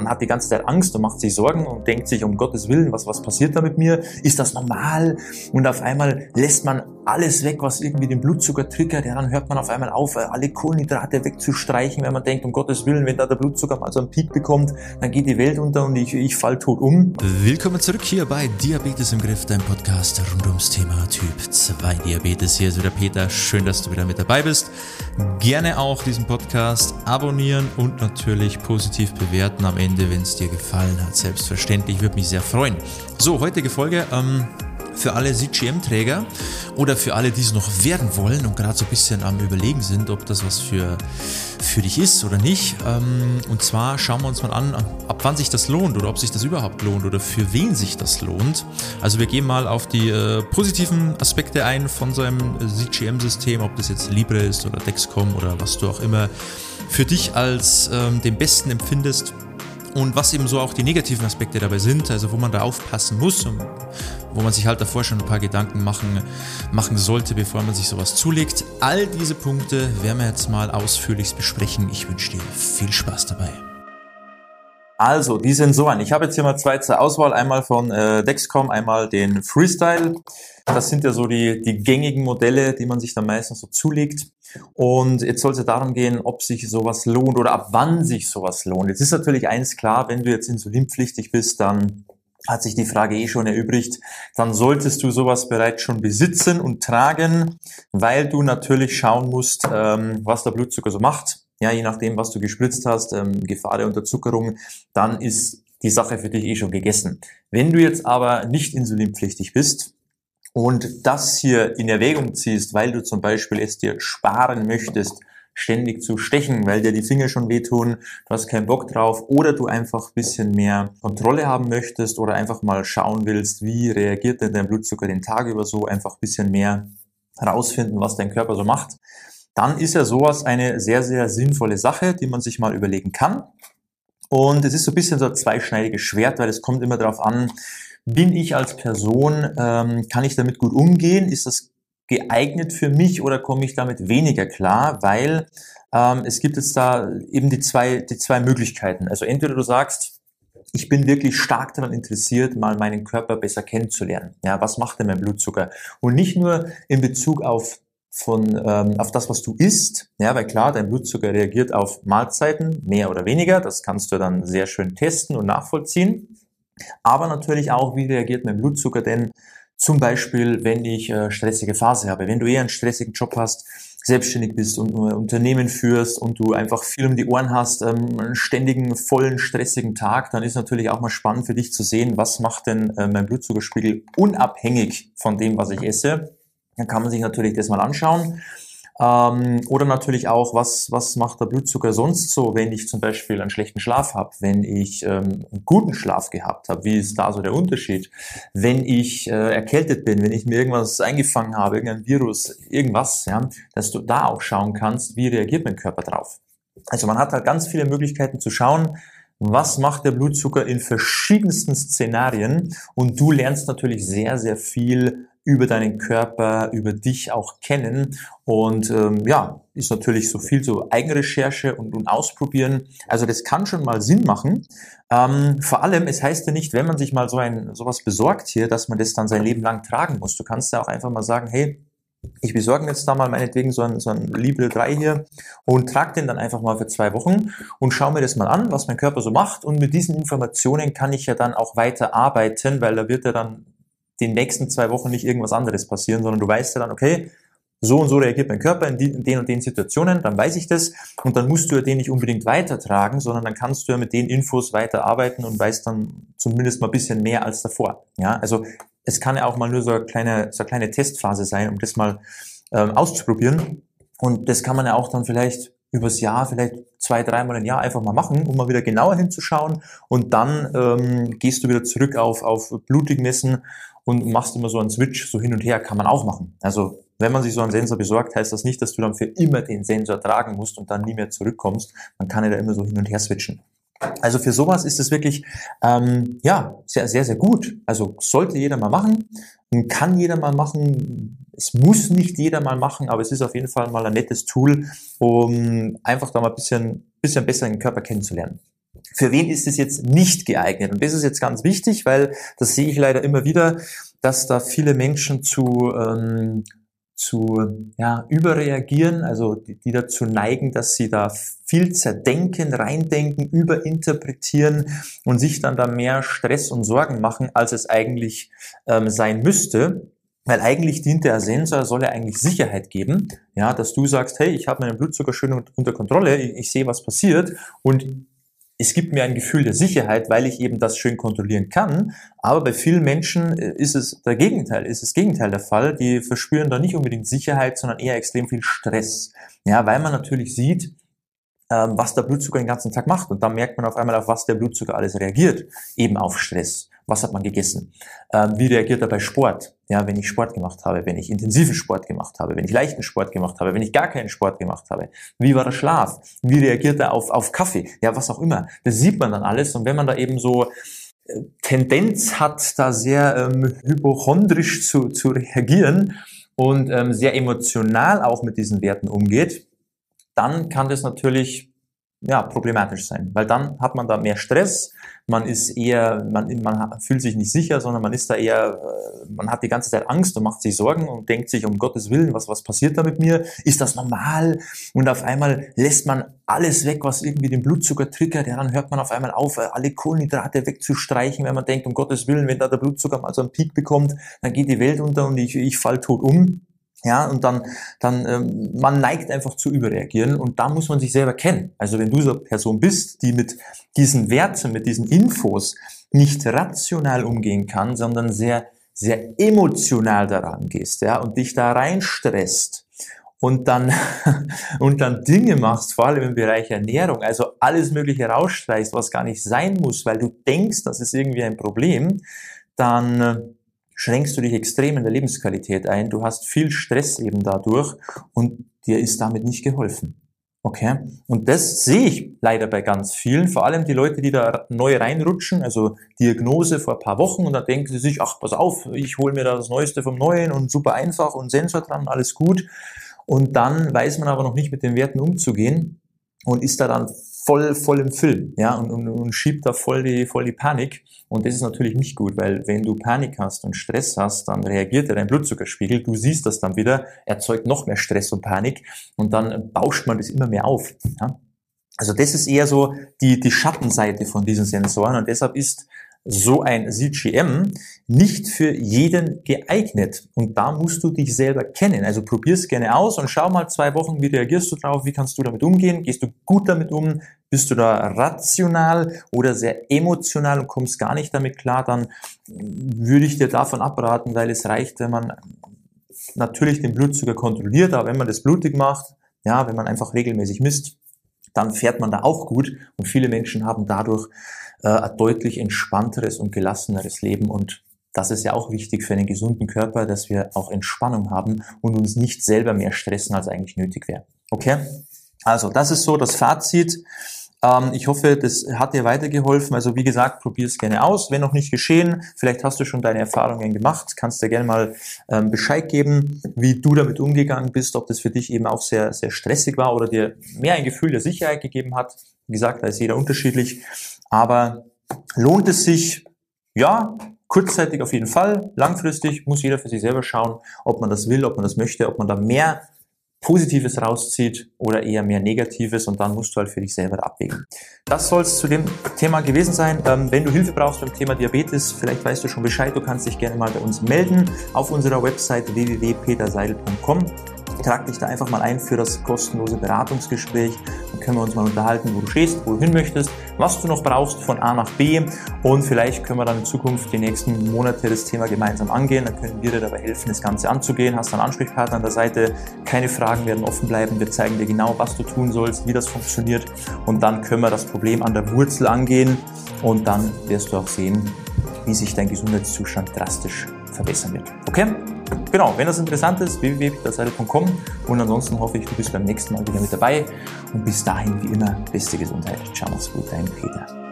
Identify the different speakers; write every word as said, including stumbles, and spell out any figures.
Speaker 1: man hat die ganze Zeit Angst und macht sich Sorgen und denkt sich, um Gottes Willen, was, was passiert da mit mir? Ist das normal? Und auf einmal lässt man alles weg, was irgendwie den Blutzucker triggert. Ja, dann hört man auf einmal auf, alle Kohlenhydrate wegzustreichen, weil man denkt, um Gottes Willen, wenn da der Blutzucker mal so einen Peak bekommt, dann geht die Welt unter und ich, ich fall tot um.
Speaker 2: Willkommen zurück hier bei Diabetes im Griff, dein Podcast rund ums Thema Typ zwei Diabetes. Hier ist wieder Peter, schön, dass du wieder mit dabei bist. Gerne auch diesen Podcast abonnieren und natürlich positiv bewerten am Ende, wenn es dir gefallen hat. Selbstverständlich, würde mich sehr freuen. So, heutige Folge ähm, für alle C G M-Träger oder für alle, die es noch werden wollen und gerade so ein bisschen am Überlegen sind, ob das was für, für dich ist oder nicht. Ähm, und zwar schauen wir uns mal an, ab wann sich das lohnt oder ob sich das überhaupt lohnt oder für wen sich das lohnt. Also wir gehen mal auf die äh, positiven Aspekte ein von so einem C G M-System, ob das jetzt Libre ist oder Dexcom oder was du auch immer für dich als ähm, den besten empfindest. Und was eben so auch die negativen Aspekte dabei sind, also wo man da aufpassen muss und wo man sich halt davor schon ein paar Gedanken machen, machen sollte, bevor man sich sowas zulegt. All diese Punkte werden wir jetzt mal ausführlichst besprechen. Ich wünsche dir viel Spaß dabei.
Speaker 1: Also, die Sensoren. Ich habe jetzt hier mal zwei zur Auswahl. Einmal von äh, Dexcom, einmal den Freestyle. Das sind ja so die, die gängigen Modelle, die man sich dann meistens so zulegt. Und jetzt soll es ja darum gehen, ob sich sowas lohnt oder ab wann sich sowas lohnt. Jetzt ist natürlich eins klar, wenn du jetzt insulinpflichtig bist, dann hat sich die Frage eh schon erübrigt, dann solltest du sowas bereits schon besitzen und tragen, weil du natürlich schauen musst, ähm, was der Blutzucker so macht. Ja, je nachdem, was du gespritzt hast, ähm, Gefahr der Unterzuckerung, dann ist die Sache für dich eh schon gegessen. Wenn du jetzt aber nicht insulinpflichtig bist und das hier in Erwägung ziehst, weil du zum Beispiel es dir sparen möchtest, ständig zu stechen, weil dir die Finger schon wehtun, du hast keinen Bock drauf oder du einfach ein bisschen mehr Kontrolle haben möchtest oder einfach mal schauen willst, wie reagiert denn dein Blutzucker den Tag über so, einfach ein bisschen mehr herausfinden, was dein Körper so macht, dann ist ja sowas eine sehr, sehr sinnvolle Sache, die man sich mal überlegen kann. Und es ist so ein bisschen so ein zweischneidiges Schwert, weil es kommt immer darauf an, bin ich als Person, ähm, kann ich damit gut umgehen? Ist das geeignet für mich oder komme ich damit weniger klar? Weil ähm, es gibt jetzt da eben die zwei, die zwei Möglichkeiten. Also entweder du sagst, ich bin wirklich stark daran interessiert, mal meinen Körper besser kennenzulernen. Ja, was macht denn mein Blutzucker? Und nicht nur in Bezug auf von ähm, auf das, was du isst, ja, weil klar, dein Blutzucker reagiert auf Mahlzeiten, mehr oder weniger, das kannst du dann sehr schön testen und nachvollziehen, aber natürlich auch, wie reagiert mein Blutzucker denn zum Beispiel, wenn ich äh, stressige Phase habe, wenn du eher einen stressigen Job hast, selbstständig bist und ein Unternehmen führst und du einfach viel um die Ohren hast, ähm, einen ständigen, vollen, stressigen Tag, dann ist natürlich auch mal spannend für dich zu sehen, was macht denn äh, mein Blutzuckerspiegel unabhängig von dem, was ich esse. Dann kann man sich natürlich das mal anschauen. Ähm, oder natürlich auch, was, was macht der Blutzucker sonst so, wenn ich zum Beispiel einen schlechten Schlaf habe, wenn ich ähm, einen guten Schlaf gehabt habe, wie ist da so der Unterschied? Wenn ich äh, erkältet bin, wenn ich mir irgendwas eingefangen habe, irgendein Virus, irgendwas, ja, dass du da auch schauen kannst, wie reagiert mein Körper drauf. Also man hat halt ganz viele Möglichkeiten zu schauen, was macht der Blutzucker in verschiedensten Szenarien und du lernst natürlich sehr, sehr viel über deinen Körper, über dich auch kennen und ähm, ja, ist natürlich so viel so Eigenrecherche und, und Ausprobieren. Also das kann schon mal Sinn machen. Ähm, vor allem, es heißt ja nicht, wenn man sich mal so ein sowas besorgt hier, dass man das dann sein Leben lang tragen muss. Du kannst ja auch einfach mal sagen, hey, ich besorge mir jetzt da mal meinetwegen so ein, so ein Libre drei hier und trage den dann einfach mal für zwei Wochen und schaue mir das mal an, was mein Körper so macht und mit diesen Informationen kann ich ja dann auch weiter arbeiten, weil da wird ja dann die nächsten zwei Wochen nicht irgendwas anderes passieren, sondern du weißt ja dann, okay, so und so reagiert mein Körper in, die, in den und den Situationen, dann weiß ich das und dann musst du ja den nicht unbedingt weitertragen, sondern dann kannst du ja mit den Infos weiterarbeiten und weißt dann zumindest mal ein bisschen mehr als davor. Ja, also es kann ja auch mal nur so eine kleine, so eine kleine Testphase sein, um das mal ähm, auszuprobieren und das kann man ja auch dann vielleicht übers Jahr, vielleicht zwei, dreimal im Jahr einfach mal machen, um mal wieder genauer hinzuschauen und dann ähm, gehst du wieder zurück auf, auf Blutig messen und machst immer so einen Switch, so hin und her, kann man auch machen. Also wenn man sich so einen Sensor besorgt, heißt das nicht, dass du dann für immer den Sensor tragen musst und dann nie mehr zurückkommst. Man kann ja da immer so hin und her switchen. Also für sowas ist es wirklich ähm, ja sehr, sehr, sehr gut. Also sollte jeder mal machen, kann jeder mal machen. Es muss nicht jeder mal machen, aber es ist auf jeden Fall mal ein nettes Tool, um einfach da mal ein bisschen, bisschen besser den Körper kennenzulernen. für wen ist es jetzt nicht geeignet? Und das ist jetzt ganz wichtig, weil das sehe ich leider immer wieder, dass da viele Menschen zu ähm, zu ja, überreagieren, also die, die dazu neigen, dass sie da viel zerdenken, reindenken, überinterpretieren und sich dann da mehr Stress und Sorgen machen, als es eigentlich ähm, sein müsste. Weil eigentlich dient der Sensor, soll er eigentlich Sicherheit geben, ja, dass du sagst, hey, ich habe meinen Blutzucker schön unter Kontrolle, ich, ich sehe, was passiert und es gibt mir ein Gefühl der Sicherheit, weil ich eben das schön kontrollieren kann. Aber bei vielen Menschen ist es der Gegenteil, ist das Gegenteil der Fall. Die verspüren da nicht unbedingt Sicherheit, sondern eher extrem viel Stress. Ja, weil man natürlich sieht, was der Blutzucker den ganzen Tag macht. Und dann merkt man auf einmal, auf was der Blutzucker alles reagiert. Eben auf Stress. Was hat man gegessen? Ähm, wie reagiert er bei Sport? Ja, wenn ich Sport gemacht habe, wenn ich intensiven Sport gemacht habe, wenn ich leichten Sport gemacht habe, wenn ich gar keinen Sport gemacht habe. Wie war der Schlaf? Wie reagiert er auf, auf Kaffee? Ja, was auch immer. Das sieht man dann alles. Und wenn man da eben so äh, Tendenz hat, da sehr ähm, hypochondrisch zu, zu reagieren und ähm, sehr emotional auch mit diesen Werten umgeht, dann kann das natürlich ja, problematisch sein, weil dann hat man da mehr Stress, man ist eher, man, man fühlt sich nicht sicher, sondern man ist da eher, man hat die ganze Zeit Angst und macht sich Sorgen und denkt sich, um Gottes Willen, was, was passiert da mit mir? Ist das normal? Und auf einmal lässt man alles weg, was irgendwie den Blutzucker triggert, ja, dann hört man auf einmal auf, alle Kohlenhydrate wegzustreichen, wenn man denkt, um Gottes Willen, wenn da der Blutzucker mal so einen Peak bekommt, dann geht die Welt unter und ich, ich fall tot um. Ja, und dann, dann, ähm, man neigt einfach zu überreagieren und da muss man sich selber kennen. Also wenn du so eine Person bist, die mit diesen Werten, mit diesen Infos nicht rational umgehen kann, sondern sehr, sehr emotional daran gehst, ja, und dich da reinstresst und dann, und dann Dinge machst, vor allem im Bereich Ernährung, also alles Mögliche rausstreichst, was gar nicht sein muss, weil du denkst, das ist irgendwie ein Problem, dann schränkst du dich extrem in der Lebensqualität ein, du hast viel Stress eben dadurch und dir ist damit nicht geholfen. Okay? Und das sehe ich leider bei ganz vielen, vor allem die Leute, die da neu reinrutschen, also Diagnose vor ein paar Wochen und dann denken sie sich, ach, pass auf, ich hole mir da das Neueste vom Neuen und super einfach und Sensor dran, alles gut. Und dann weiß man aber noch nicht mit den Werten umzugehen und ist da dann voll, voll im Film, ja, und, und, und schiebt da voll die, voll die Panik. Und das ist natürlich nicht gut, weil wenn du Panik hast und Stress hast, dann reagiert ja dein Blutzuckerspiegel, du siehst das dann wieder, erzeugt noch mehr Stress und Panik und dann bauscht man das immer mehr auf, ja. Also das ist eher so die, die Schattenseite von diesen Sensoren und deshalb ist so ein C G M nicht für jeden geeignet. Und da musst du dich selber kennen. Also probier's gerne aus und schau mal zwei Wochen, wie reagierst du drauf, wie kannst du damit umgehen, gehst du gut damit um, bist du da rational oder sehr emotional und kommst gar nicht damit klar, dann würde ich dir davon abraten, weil es reicht, wenn man natürlich den Blutzucker kontrolliert, aber wenn man das blutig macht, ja, wenn man einfach regelmäßig misst, dann fährt man da auch gut und viele Menschen haben dadurch äh, ein deutlich entspannteres und gelasseneres Leben und das ist ja auch wichtig für einen gesunden Körper, dass wir auch Entspannung haben und uns nicht selber mehr stressen, als eigentlich nötig wäre. Okay? Also das ist so das Fazit. Ähm, ich hoffe, das hat dir weitergeholfen. Also wie gesagt, probier es gerne aus. Wenn noch nicht geschehen, vielleicht hast du schon deine Erfahrungen gemacht, kannst dir gerne mal ähm, Bescheid geben, wie du damit umgegangen bist, ob das für dich eben auch sehr, sehr stressig war oder dir mehr ein Gefühl der Sicherheit gegeben hat. Wie gesagt, da ist jeder unterschiedlich. Aber lohnt es sich? Ja, kurzzeitig auf jeden Fall. Langfristig muss jeder für sich selber schauen, ob man das will, ob man das möchte, ob man da mehr Positives rauszieht oder eher mehr Negatives und dann musst du halt für dich selber abwägen. Das soll es zu dem Thema gewesen sein. Ähm, wenn du Hilfe brauchst beim Thema Diabetes, vielleicht weißt du schon Bescheid, du kannst dich gerne mal bei uns melden auf unserer Website w w w punkt peter seidel punkt com. Trag dich da einfach mal ein für das kostenlose Beratungsgespräch. Dann können wir uns mal unterhalten, wo du stehst, wo du hin möchtest, was du noch brauchst von A nach B und vielleicht können wir dann in Zukunft die nächsten Monate das Thema gemeinsam angehen. Dann können wir dir dabei helfen, das Ganze anzugehen. Hast einen Ansprechpartner an der Seite, keine Fragen werden offen bleiben. Wir zeigen dir genau, was du tun sollst, wie das funktioniert und dann können wir das Problem an der Wurzel angehen und dann wirst du auch sehen, wie sich dein Gesundheitszustand drastisch verbessern wird. Okay? Genau, wenn das interessant ist, w w w punkt peter seidel punkt com und ansonsten hoffe ich, du bist beim nächsten Mal wieder mit dabei und bis dahin wie immer beste Gesundheit. Ciao, mach's gut, dein Peter.